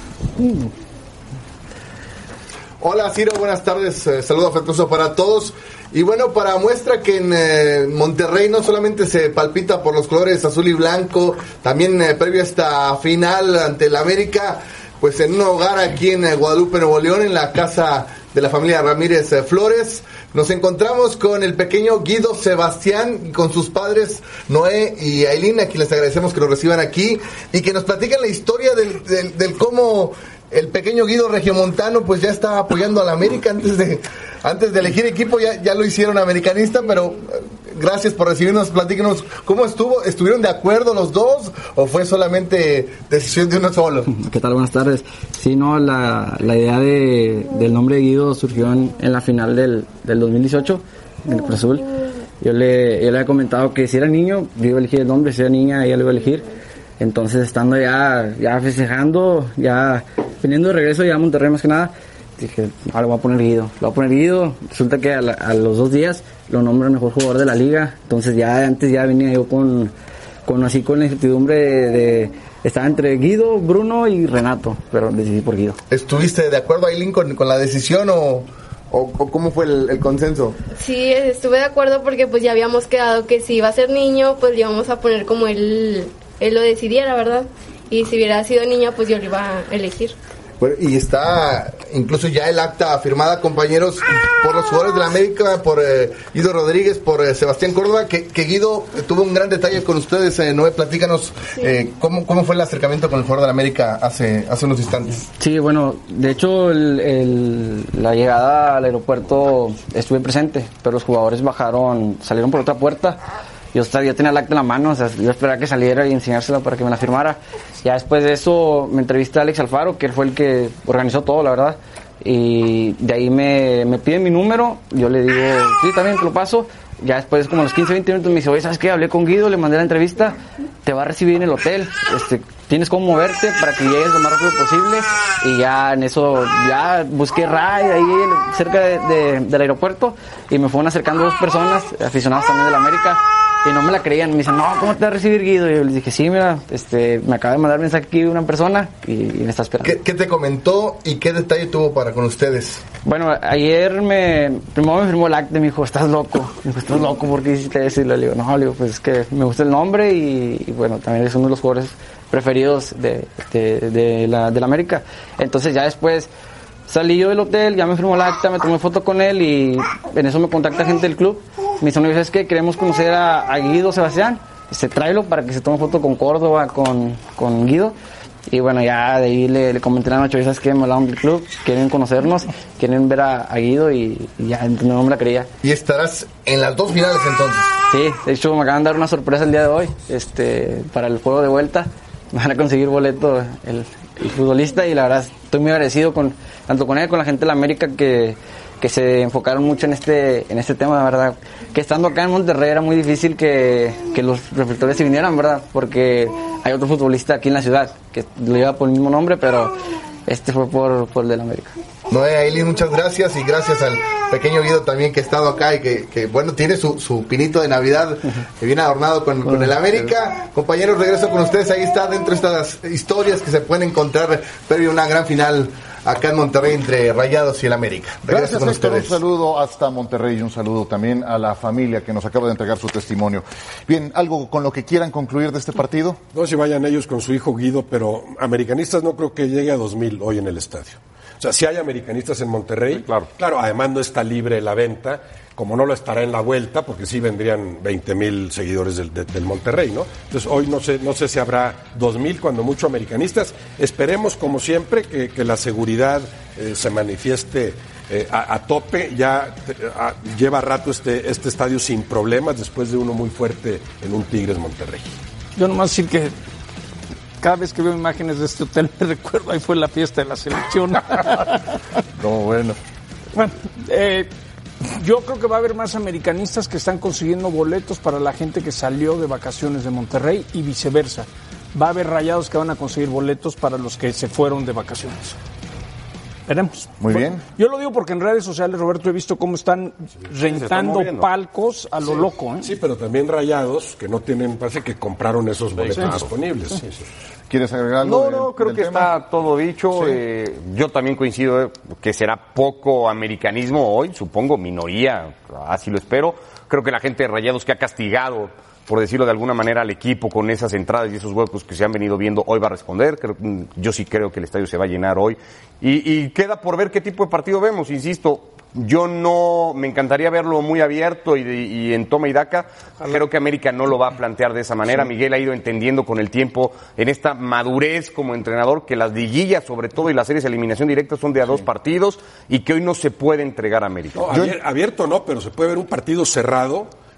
Hola, Ciro, buenas tardes. Saludo afectuoso para todos. Y bueno, para muestra que en Monterrey no solamente se palpita por los colores azul y blanco, también previo a esta final ante el América, pues en un hogar aquí en Guadalupe, Nuevo León, en la casa de la familia Ramírez Flores, nos encontramos con el pequeño Guido Sebastián y con sus padres Noé y Ailín, a quien les agradecemos que nos reciban aquí y que nos platiquen la historia del cómo el pequeño Guido regiomontano pues ya está apoyando a la América antes de elegir equipo, ya lo hicieron americanista, pero gracias por recibirnos. Platíquenos, ¿cómo estuvo? ¿Estuvieron de acuerdo los dos o fue solamente decisión de uno solo? ¿Qué tal? Buenas tardes. Sí, no, la idea del nombre de Guido surgió en la final del 2018, del Cruz Azul. Yo le había comentado que si era niño, yo iba a elegir el nombre, si era niña, ella lo iba a elegir. Entonces, estando ya festejando, ya viniendo de regreso ya a Monterrey más que nada, dije, le voy a poner Guido. Resulta que a los 2 días lo nombro el mejor jugador de la liga. Entonces antes venía yo con la incertidumbre de estaba entre Guido, Bruno y Renato, pero decidí por Guido. ¿Estuviste de acuerdo, Ailín, con la decisión o cómo fue el consenso? Sí, estuve de acuerdo porque pues ya habíamos quedado que si iba a ser niño, pues le íbamos a poner como él lo decidiera, ¿verdad? Y si hubiera sido niña, pues yo lo iba a elegir. Bueno, y está incluso ya el acta firmada, compañeros, por los jugadores de la América, por Guido Rodríguez, por Sebastián Córdoba, que Guido tuvo un gran detalle con ustedes. Noé, platícanos cómo fue el acercamiento con el jugador de la América hace unos instantes. Sí, bueno, de hecho la llegada al aeropuerto estuve presente, pero los jugadores salieron por otra puerta. Yo tenía el acta en la mano, o sea, yo esperaba que saliera y enseñársela para que me la firmara. Ya después de eso me entrevisté a Alex Alfaro, que él fue el que organizó todo, la verdad. Y de ahí me piden mi número, yo le digo, sí, también te lo paso. Ya después, como a los 15, 20 minutos, me dice, oye, ¿sabes qué? Hablé con Guido, le mandé la entrevista, te va a recibir en el hotel, tienes cómo moverte para que llegues lo más rápido posible. Y ya en eso, ya busqué ride ahí cerca del aeropuerto y me fueron acercando 2 personas, aficionados también de la América. Y no me la creían, me dicen, no, ¿cómo te va a recibir Guido? Y yo les dije, sí, mira, me acaba de mandar mensaje aquí una persona y me está esperando. ¿Qué te comentó y qué detalle tuvo para con ustedes? Bueno, ayer primero me firmó el acta y me dijo, ¿estás loco? Me dijo, ¿estás loco? ¿Por qué hiciste eso? Y le digo, no, pues es que me gusta el nombre y bueno, también es uno de los jugadores preferidos de la América. Entonces ya después salí yo del hotel, ya me firmó el acta, me tomé foto con él y en eso me contacta gente del club. Me dice, no, ¿sabes qué? Queremos conocer a Guido Sebastián. Tráelo para que se tome foto con Córdoba, con Guido. Y bueno, ya de ahí le comenté la noche, ¿sabes qué? Me hablaron del club, quieren conocernos, quieren ver a Guido y ya no me la creía. ¿Y estarás en las 2 finales entonces? Sí, de hecho me acaban de dar una sorpresa el día de hoy, para el juego de vuelta. Me van a conseguir boleto el futbolista y la verdad estoy muy agradecido tanto con él, con la gente de la América que se enfocaron mucho en este tema, verdad, que estando acá en Monterrey era muy difícil que los reflectores se vinieran, verdad, porque hay otro futbolista aquí en la ciudad que lo lleva por el mismo nombre, pero fue por el de la América. Noé, Ailín, muchas gracias y gracias al pequeño Guido también que ha estado acá y que bueno, tiene su pinito de Navidad que viene adornado con el América. Compañeros, regreso con ustedes, ahí está dentro de estas historias que se pueden encontrar previo a una gran final acá en Monterrey entre Rayados y el América. Gracias, Héctor. Un saludo hasta Monterrey y un saludo también a la familia que nos acaba de entregar su testimonio. Bien, ¿algo con lo que quieran concluir de este partido? No sé si vayan ellos con su hijo Guido, pero americanistas no creo que llegue a 2,000 hoy en el estadio. O sea, si hay americanistas en Monterrey, sí, claro, además no está libre la venta, como no lo estará en la vuelta, porque sí vendrían 20,000 seguidores del Monterrey, ¿no? Entonces hoy no sé si habrá 2,000, cuando mucho americanistas. Esperemos, como siempre, que la seguridad se manifieste a tope. Ya lleva rato este estadio sin problemas, después de uno muy fuerte en un Tigres Monterrey. Yo nomás decir que cada vez que veo imágenes de este hotel me recuerdo, ahí fue la fiesta de la selección. No, bueno. Bueno, yo creo que va a haber más americanistas que están consiguiendo boletos para la gente que salió de vacaciones de Monterrey y viceversa. Va a haber Rayados que van a conseguir boletos para los que se fueron de vacaciones. Veremos. Muy bien. Yo lo digo porque en redes sociales, Roberto, he visto cómo están rentando palcos a lo loco. Sí, pero también Rayados, que no tienen, parece que compraron esos boletos disponibles. Sí. ¿Quieres agregar algo? No, creo que está todo dicho. Sí. Yo también coincido que será poco americanismo hoy, supongo, minoría, así lo espero. Creo que la gente de Rayados que ha castigado, por decirlo de alguna manera, al equipo con esas entradas y esos huecos que se han venido viendo, hoy va a responder. Yo sí creo que el estadio se va a llenar hoy. Y queda por ver qué tipo de partido vemos, insisto. Me encantaría verlo muy abierto y en toma y daca. Creo que América no lo va a plantear de esa manera. Sí. Miguel ha ido entendiendo con el tiempo, en esta madurez como entrenador, que las liguillas, sobre todo, y las series de eliminación directa son de a 2 partidos y que hoy no se puede entregar a América. No, abierto no, pero se puede ver un partido cerrado,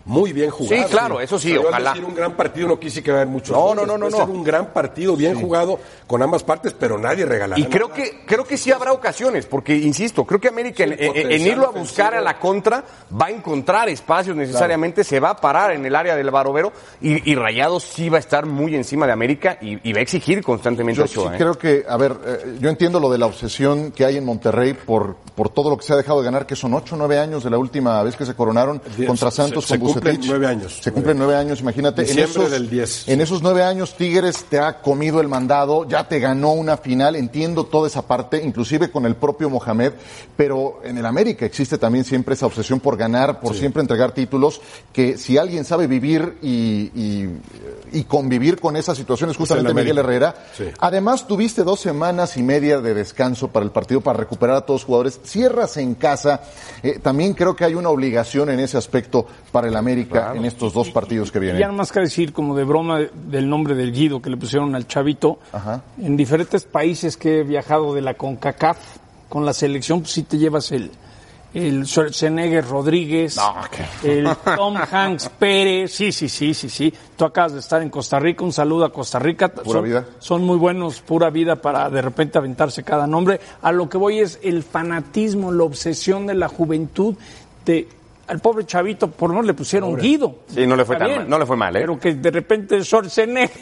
muy bien jugado. Sí, claro, eso sí, ojalá. Decir un gran partido no quise que va a haber muchos No. Puede ser un gran partido, bien jugado, con ambas partes, pero nadie regalará. Y creo que sí habrá ocasiones, porque, insisto, creo que América en irlo a buscar a la contra va a encontrar espacios necesariamente, se va a parar en el área del Barovero y Rayados sí va a estar muy encima de América y va a exigir constantemente a Ochoa. Sí creo que, yo entiendo lo de la obsesión que hay en Monterrey por todo lo que se ha dejado de ganar, que son 8 o 9 años de la última vez que se coronaron contra Santos con Vucetich. Se cumplen 9 años. Se cumplen 9 años, imagínate. Del 10. En esos 9 años Tigres te ha comido el mandado, ya te ganó una final, entiendo toda esa parte, inclusive con el propio Mohamed, pero en el América existe también siempre esa obsesión por ganar, por siempre entregar títulos, que si alguien sabe vivir y convivir con esas situaciones, justamente Miguel Herrera. Sí. Además, tuviste 2 semanas y media de descanso para el partido, para recuperar a todos los jugadores. Cierras en casa. También creo que hay una obligación en ese aspecto para el América en estos 2 partidos que vienen. Ya nomás que decir, como de broma, del nombre del Guido que le pusieron al chavito. Ajá. En diferentes países que he viajado de la CONCACAF, con la selección, pues sí te llevas el Schwarzenegger Rodríguez, el Tom Hanks Pérez, sí. Tú acabas de estar en Costa Rica, un saludo a Costa Rica. Pura vida. Son muy buenos, pura vida, para de repente aventarse cada nombre. A lo que voy es el fanatismo, la obsesión de la juventud al pobre chavito, por lo menos le pusieron Guido. Sí, no le fue mal, ¿eh? Pero que de repente Schwarzenegger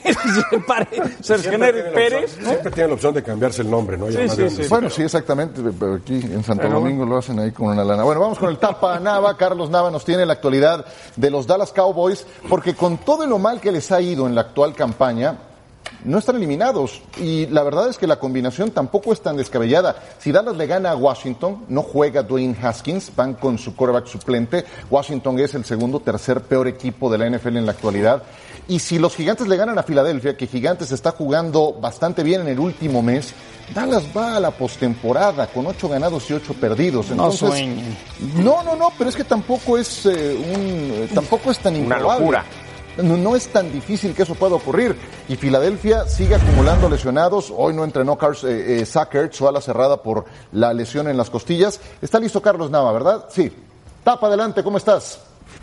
Pérez, ¿no? Siempre tienen la opción de cambiarse el nombre, ¿no? Sí. Bueno, sí, exactamente. Pero aquí en Santo Domingo lo hacen ahí con una lana. Bueno, vamos con el Tapa Nava. Carlos Nava nos tiene la actualidad de los Dallas Cowboys, porque con todo lo mal que les ha ido en la actual campaña, no están eliminados, y la verdad es que la combinación tampoco es tan descabellada. Si Dallas le gana a Washington, no juega Dwayne Haskins, van con su quarterback suplente. Washington es el tercer peor equipo de la NFL en la actualidad. Y si los Gigantes le ganan a Filadelfia, que Gigantes está jugando bastante bien en el último mes, Dallas va a la postemporada con 8 ganados y 8 perdidos. Entonces, no, pero es que tampoco es tampoco es tan improbable. Una locura. No es tan difícil que eso pueda ocurrir. Y Filadelfia sigue acumulando lesionados. Hoy no entrenó Zach Ertz, su ala cerrada, por la lesión en las costillas. Está listo Carlos Nava, ¿verdad? Sí. Tapa, adelante, ¿cómo estás?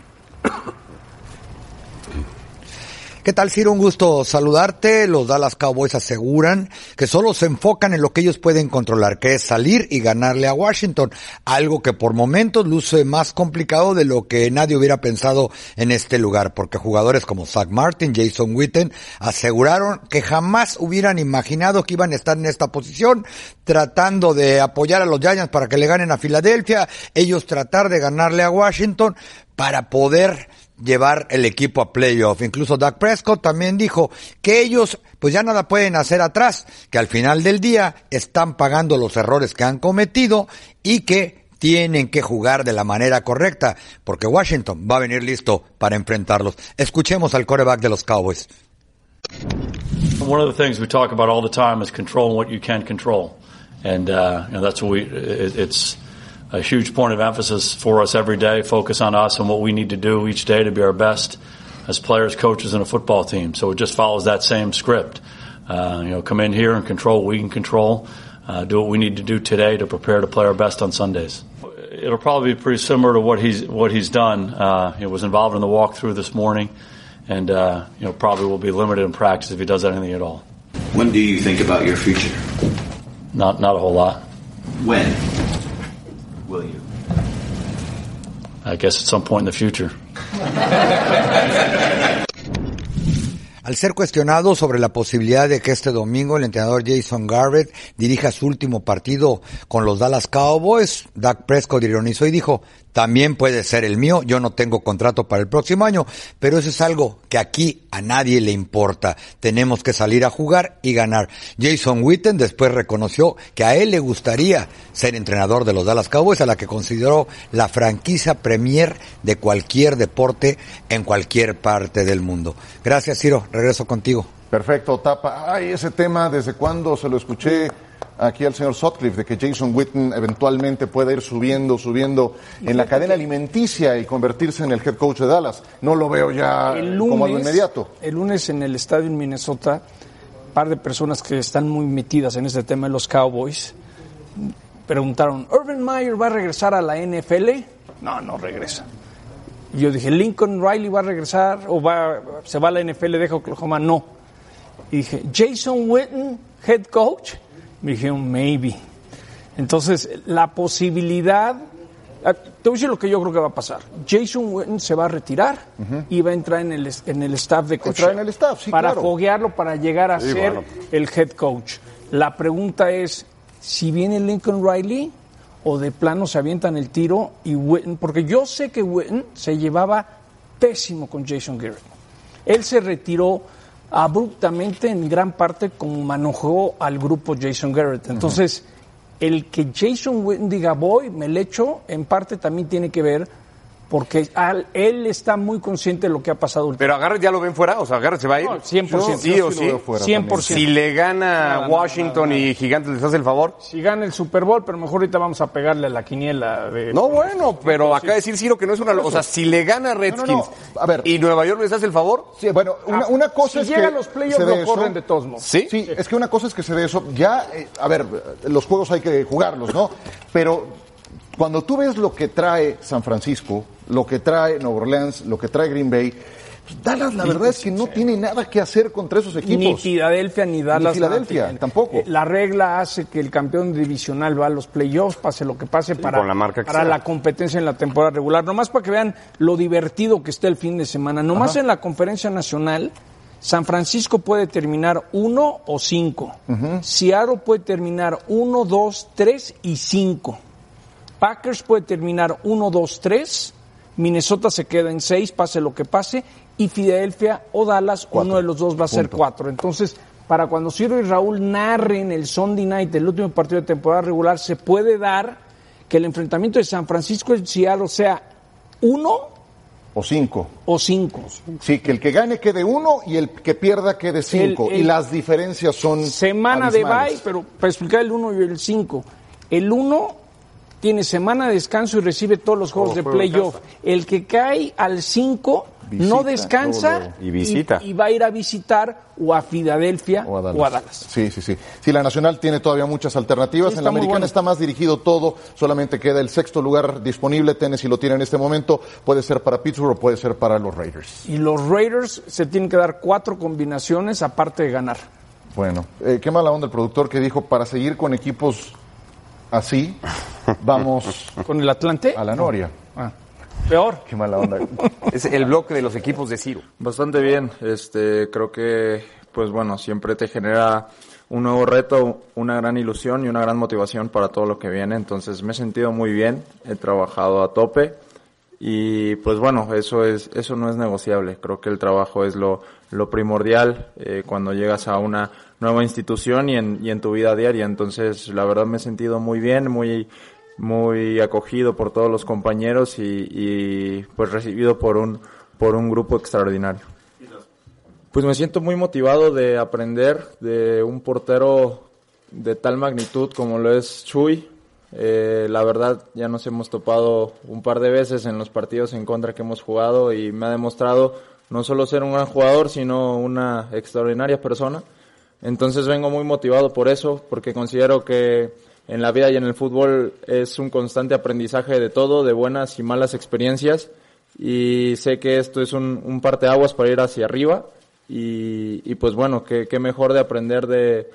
¿Qué tal, Ciro? Un gusto saludarte. Los Dallas Cowboys aseguran que solo se enfocan en lo que ellos pueden controlar, que es salir y ganarle a Washington, algo que por momentos luce más complicado de lo que nadie hubiera pensado en este lugar, porque jugadores como Zach Martin, Jason Witten aseguraron que jamás hubieran imaginado que iban a estar en esta posición, tratando de apoyar a los Giants para que le ganen a Filadelfia, ellos tratar de ganarle a Washington para poder llevar el equipo a playoff. Incluso Dak Prescott también dijo que ellos pues ya nada pueden hacer atrás, que al final del día están pagando los errores que han cometido y que tienen que jugar de la manera correcta, porque Washington va a venir listo para enfrentarlos. Escuchemos al quarterback de los Cowboys. One of the things we talk about all the time is controlling what you can control, and that's what it's a huge point of emphasis for us every day. Focus on us and what we need to do each day to be our best as players, coaches, and a football team. So it just follows that same script. Come in here and control what we can control. Do what we need to do today to prepare to play our best on Sundays. It'll probably be pretty similar to what he's done. He was involved in the walkthrough this morning, and probably will be limited in practice if he does anything at all. When do you think about your future? Not a whole lot. When will you? I guess at some point in the future. Al ser cuestionado sobre la posibilidad de que este domingo el entrenador Jason Garrett dirija su último partido con los Dallas Cowboys, Dak Prescott ironizó y dijo: también puede ser el mío, yo no tengo contrato para el próximo año, pero eso es algo que aquí a nadie le importa. Tenemos que salir a jugar y ganar. Jason Witten después reconoció que a él le gustaría ser entrenador de los Dallas Cowboys, a la que consideró la franquicia premier de cualquier deporte en cualquier parte del mundo. Gracias, Ciro. Regreso contigo. Perfecto, Tapa. Ay, ese tema, ¿desde cuándo se lo escuché aquí al señor Sutcliffe, de que Jason Witten eventualmente pueda ir subiendo en la cadena alimenticia y convertirse en el head coach de Dallas? No lo veo ya como algo inmediato. El lunes en el estadio en Minnesota, un par de personas que están muy metidas en este tema de los Cowboys preguntaron: ¿Urban Meyer va a regresar a la NFL? No regresa. Y yo dije, ¿Lincoln Riley va a regresar o se va a la NFL, deja Oklahoma? No. Y dije, ¿Jason Witten, head coach? Me dijeron, maybe. Entonces, la posibilidad... Te voy a decir lo que yo creo que va a pasar. Jason Witten se va a retirar y va a entrar en el staff de coaching. En el staff, sí, para claro. foguearlo, para llegar a ser el head coach. La pregunta es, si viene Lincoln Riley o de plano se avientan el tiro y Witten, porque yo sé que Witten se llevaba pésimo con Jason Garrett. Él se retiró abruptamente en gran parte como manejó al grupo Jason Garrett. Entonces... El que Jason Witten diga voy, me le echo, en parte también tiene que ver porque él está muy consciente de lo que ha pasado. Pero a Garrett ya lo ven fuera, o sea, Garrett se va a ir. No, 100%. Sí o sí. 100%. Si le gana Washington y Gigantes, ¿les hace el favor? Si gana el Super Bowl, pero mejor ahorita vamos a pegarle a la quiniela. No, bueno, pero acaba de decir Ciro que no es una... O sea, si le gana Redskins A ver, y Nueva York les hace el favor... Sí, bueno, una cosa si es llega que a los playoffs se dé lo corren de todos modos. ¿Sí? Sí, es que una cosa es que se dé eso. Ya, a ver, los juegos hay que jugarlos, ¿no? Pero cuando tú ves lo que trae San Francisco, lo que trae Nueva Orleans, lo que trae Green Bay, pues Dallas la verdad es que no tiene nada que hacer contra esos equipos. Ni Filadelfia ni Dallas. Ni Filadelfia, tampoco. La regla hace que el campeón divisional va a los playoffs, pase lo que pase, para la competencia en la temporada regular. Nomás para que vean lo divertido que está el fin de semana. Nomás en la conferencia nacional, San Francisco puede terminar 1 o 5. Seattle puede terminar 1, 2, 3 y 5. Packers puede terminar 1, 2, 3. Minnesota se queda en 6, pase lo que pase. Y Filadelfia o Dallas, 4. Uno de los dos va a ser 4. Entonces, para cuando Ciro y Raúl narren el Sunday Night, el último partido de temporada regular, se puede dar que el enfrentamiento de San Francisco y Seattle sea 1 o 5. O 5. Sí, que el que gane quede 1 y el que pierda quede 5. Y las diferencias son semana abismales. de bye, pero para explicar el 1 y el 5. El 1 tiene semana de descanso y recibe todos los juegos de playoff. El que cae al 5 no descansa y visita. Y va a ir a visitar o a Filadelfia o a Dallas. Sí. Sí, la Nacional tiene todavía muchas alternativas. Sí, en la Americana está más dirigido todo. Solamente queda el 6º lugar disponible. Tennessee lo tiene en este momento. Puede ser para Pittsburgh o puede ser para los Raiders. Y los Raiders se tienen que dar 4 combinaciones aparte de ganar. Bueno, qué mala onda el productor que dijo para seguir con equipos así, vamos... ¿Con el Atlante? A la Noria. Peor. Qué mala onda. Es el bloque de los equipos de Ciro. Bastante bien. Creo que, pues bueno, siempre te genera un nuevo reto, una gran ilusión y una gran motivación para todo lo que viene. Entonces me he sentido muy bien, he trabajado a tope y pues bueno, eso no es negociable. Creo que el trabajo es lo primordial cuando llegas a una nueva institución y en tu vida diaria. Entonces, la verdad me he sentido muy bien, muy acogido por todos los compañeros y pues recibido por un grupo extraordinario. Pues me siento muy motivado de aprender de un portero de tal magnitud como lo es Chuy. La verdad ya nos hemos topado un par de veces en los partidos en contra que hemos jugado y me ha demostrado no solo ser un gran jugador, sino una extraordinaria persona. Entonces vengo muy motivado por eso, porque considero que en la vida y en el fútbol es un constante aprendizaje de todo, de buenas y malas experiencias, y sé que esto es un parteaguas para ir hacia arriba, y pues bueno, qué mejor de aprender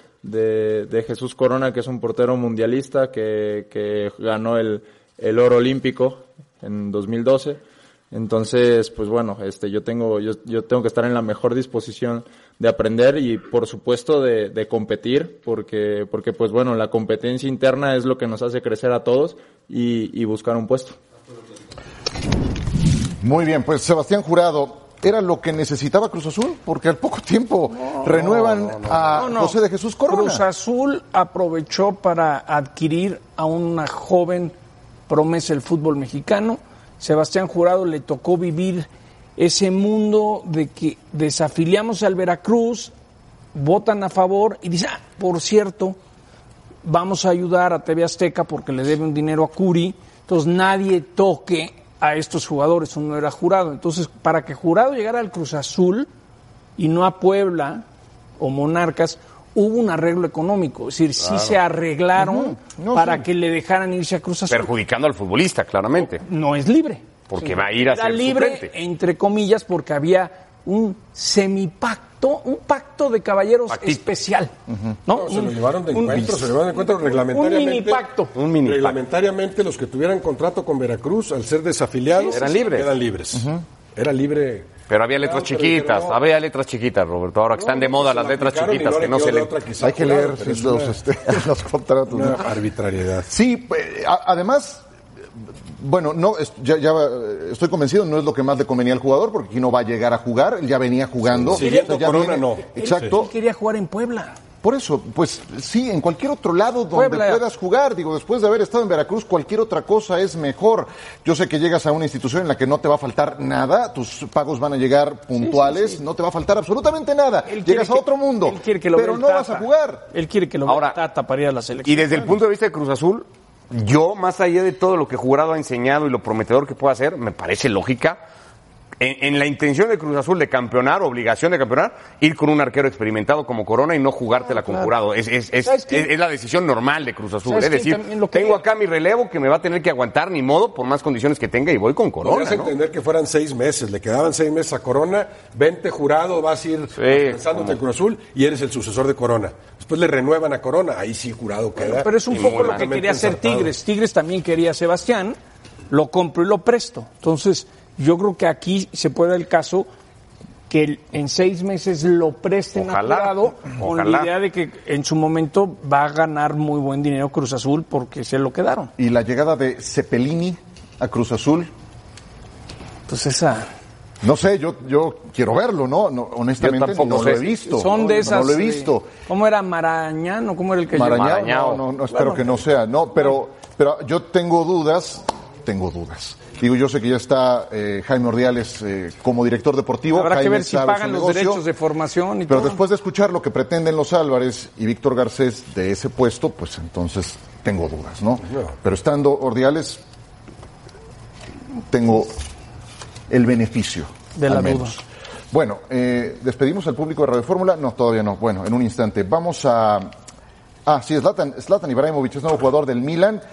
de Jesús Corona, que es un portero mundialista que ganó el oro olímpico en 2012. Entonces, pues bueno, yo tengo que estar en la mejor disposición de aprender y por supuesto de competir, porque pues bueno, la competencia interna es lo que nos hace crecer a todos y buscar un puesto. Muy bien, pues Sebastián Jurado, ¿era lo que necesitaba Cruz Azul? Porque al poco tiempo renuevan a José de Jesús Corona. Cruz Azul aprovechó para adquirir a una joven promesa del fútbol mexicano. Sebastián Jurado le tocó vivir ese mundo de que desafiliamos al Veracruz, votan a favor y dicen, por cierto, vamos a ayudar a TV Azteca porque le debe un dinero a Curi, entonces nadie toque a estos jugadores, uno era Jurado. Entonces, para que Jurado llegara al Cruz Azul y no a Puebla o Monarcas, hubo un arreglo económico, es decir, sí se arreglaron para que le dejaran irse a Cruz Azul. Perjudicando al futbolista, claramente. No es libre. porque va a ir a Era ser libre, suplente. entre comillas, porque había un semipacto, un pacto de caballeros especial. ¿No? Se lo llevaron de encuentro, reglamentariamente. Un mini pacto. Reglamentariamente los que tuvieran contrato con Veracruz, al ser desafiliados, eran libres. Quedan libres. Era libre. Pero había letras chiquitas, Roberto. Ahora que están de moda las letras chiquitas, que no se leen. Hay que leer los contratos. Una arbitrariedad. Sí, además, bueno, no, ya estoy convencido, no es lo que más le convenía al jugador, porque aquí no va a llegar a jugar, él ya venía jugando. Siguiendo Corona, no. Exacto. Él quería jugar en Puebla. Por eso, pues sí, en cualquier otro lado donde puedas jugar, digo, después de haber estado en Veracruz, cualquier otra cosa es mejor. Yo sé que llegas a una institución en la que no te va a faltar nada, tus pagos van a llegar puntuales, no te va a faltar absolutamente nada. Llegas a otro mundo, pero no vas a jugar. Él quiere que lo vea Tata para ir a la selección. Y desde el punto de vista de Cruz Azul, yo, más allá de todo lo que Jurado ha enseñado y lo prometedor que puede hacer, me parece lógica, en la intención de Cruz Azul de campeonar, obligación de campeonar, ir con un arquero experimentado como Corona y no jugártela con Jurado. Es la decisión normal de Cruz Azul. Es decir, tengo acá mi relevo que me va a tener que aguantar ni modo por más condiciones que tenga y voy con Corona. Podrías entender que fueran 6 meses, le quedaban 6 meses a Corona, vente Jurado, vas a ir pensándote en Cruz Azul y eres el sucesor de Corona. Después le renuevan a Corona, ahí sí Jurado queda. Pero es un poco lo que quería hacer Tigres. Tigres también quería a Sebastián, lo compro y lo presto. Entonces, yo creo que aquí se puede dar el caso que en 6 meses lo presten a Jurado con la idea de que en su momento va a ganar muy buen dinero Cruz Azul porque se lo quedaron. Y la llegada de Cepelini a Cruz Azul, pues esa... No sé, yo quiero verlo, ¿no? Honestamente no lo he visto. Son de esas... No lo he visto. ¿Cómo era? ¿Marañano? ¿Cómo era el que llegó? Marañao. No, espero que no sea. No, pero yo tengo dudas. Digo, yo sé que ya está Jaime Ordiales como director deportivo. Habrá Jaime que ver si pagan los derechos de formación y pero todo. Después de escuchar lo que pretenden los Álvarez y Víctor Garcés de ese puesto, pues entonces tengo dudas, ¿no? Pero estando Ordiales, tengo el beneficio. De la duda. Bueno, ¿despedimos al público de Radio Fórmula? No, todavía no. Bueno, en un instante. Vamos a... sí, Zlatan Ibrahimovic es nuevo jugador del Milan.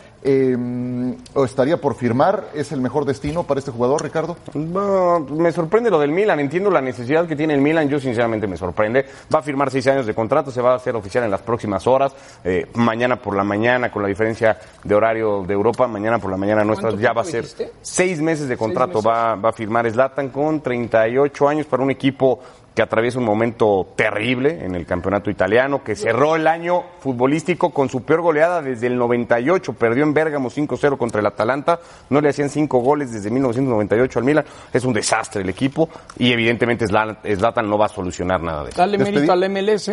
¿O estaría por firmar? ¿Es el mejor destino para este jugador, Ricardo? No, me sorprende lo del Milan. Entiendo la necesidad que tiene el Milan. Yo sinceramente me sorprende. Va a firmar 6 años de contrato. Se va a hacer oficial en las próximas horas. Mañana por la mañana, con la diferencia de horario de Europa, mañana por la mañana nuestra ya va a ser 6 meses de contrato. Va a firmar Zlatan con 38 años para un equipo que atraviesa un momento terrible en el campeonato italiano, que cerró el año futbolístico con su peor goleada desde el 98, perdió en Bérgamo 5-0 contra el Atalanta, no le hacían 5 goles desde 1998 al Milan, es un desastre el equipo y evidentemente Zlatan no va a solucionar nada de eso. Dale mérito al MLS,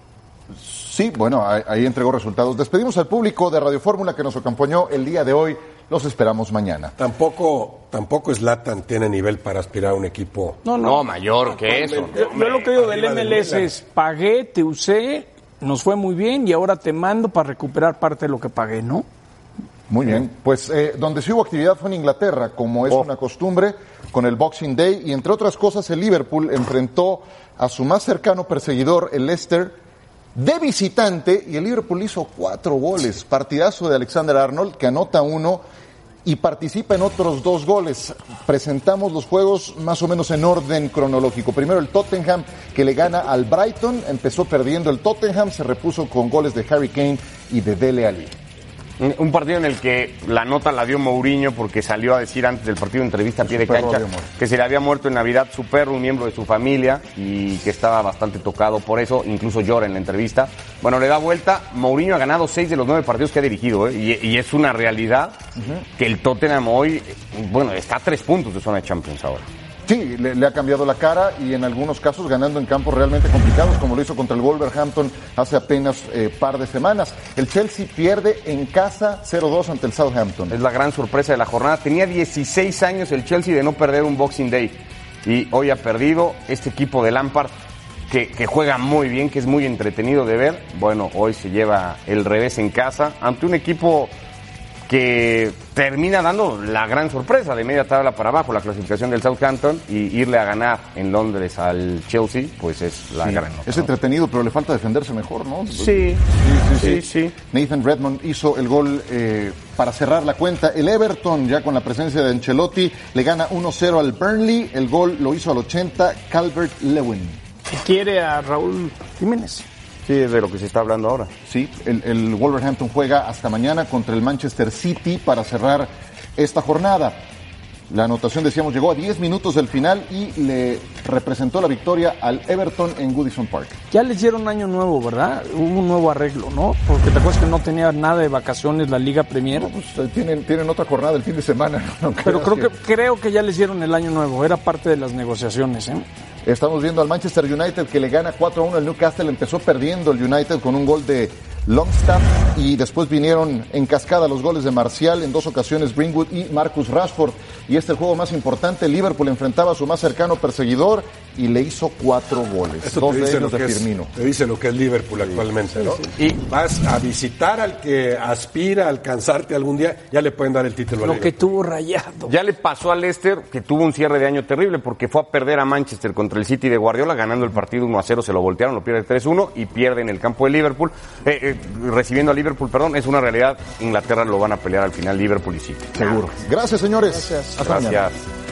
Sí, bueno, ahí entregó resultados. Despedimos al público de Radio Fórmula que nos acompañó el día de hoy. Los esperamos mañana. Tampoco Zlatan tiene nivel para aspirar a un equipo. No, mayor que eso. Yo lo que digo del MLS es, pagué, te usé, nos fue muy bien y ahora te mando para recuperar parte de lo que pagué, ¿no? Muy bien, pues donde sí hubo actividad fue en Inglaterra, como es una costumbre, con el Boxing Day, y entre otras cosas el Liverpool enfrentó a su más cercano perseguidor, el Leicester, de visitante, y el Liverpool hizo 4 goles. Partidazo de Alexander-Arnold, que anota 1 y participa en otros 2 goles. Presentamos los juegos más o menos en orden cronológico. Primero el Tottenham, que le gana al Brighton. Empezó perdiendo el Tottenham, se repuso con goles de Harry Kane y de Dele Alli. Un partido en el que la nota la dio Mourinho porque salió a decir antes del partido, entrevista a pie de cancha, que se le había muerto en Navidad su perro, un miembro de su familia, y que estaba bastante tocado por eso, incluso llora en la entrevista. Bueno, le da vuelta. Mourinho ha ganado 6 de los 9 partidos que ha dirigido, y es una realidad que el Tottenham hoy, bueno, está a 3 puntos de zona de Champions ahora. Sí, le ha cambiado la cara y en algunos casos ganando en campos realmente complicados, como lo hizo contra el Wolverhampton hace apenas par de semanas. El Chelsea pierde en casa 0-2 ante el Southampton. Es la gran sorpresa de la jornada. Tenía 16 años el Chelsea de no perder un Boxing Day y hoy ha perdido. Este equipo de Lampard que juega muy bien, que es muy entretenido de ver, bueno, hoy se lleva el revés en casa ante un equipo que termina dando la gran sorpresa de media tabla para abajo, la clasificación del Southampton, y irle a ganar en Londres al Chelsea, pues es la gran nota. Es entretenido, pero le falta defenderse mejor, ¿no? Sí. Nathan Redmond hizo el gol para cerrar la cuenta. El Everton, ya con la presencia de Ancelotti, le gana 1-0 al Burnley. El gol lo hizo al 80 Calvert-Lewin. Quiere a Raúl Jiménez. Sí, es de lo que se está hablando ahora. Sí, el Wolverhampton juega hasta mañana contra el Manchester City para cerrar esta jornada. La anotación, decíamos, llegó a 10 minutos del final y le representó la victoria al Everton en Goodison Park. Ya les dieron año nuevo, ¿verdad? Hubo un nuevo arreglo, ¿no? Porque te acuerdas que no tenía nada de vacaciones la Liga Premier. No, pues tienen otra jornada el fin de semana. No pero creo que ya les dieron el año nuevo. Era parte de las negociaciones, ¿eh? Estamos viendo al Manchester United que le gana 4-1 al Newcastle. Empezó perdiendo el United con un gol de Longstaff y después vinieron en cascada los goles de Martial, en 2 ocasiones Greenwood y Marcus Rashford. Y el juego más importante, Liverpool enfrentaba a su más cercano perseguidor y le hizo 4 goles. Eso 2 de ellos de Firmino. Te dice lo que es Liverpool actualmente, ¿no? Sí. Y vas a visitar al que aspira a alcanzarte algún día, ya le pueden dar el título. Lo que tuvo Rayado. Ya le pasó a Leicester, que tuvo un cierre de año terrible, porque fue a perder a Manchester contra el City de Guardiola, ganando el partido 1-0, se lo voltearon, lo pierde 3-1 y pierde en el campo de Liverpool. Recibiendo a Liverpool, es una realidad. Inglaterra lo van a pelear al final, Liverpool y City. Seguro. Gracias, señores. Gracias. Hasta mañana. Gracias.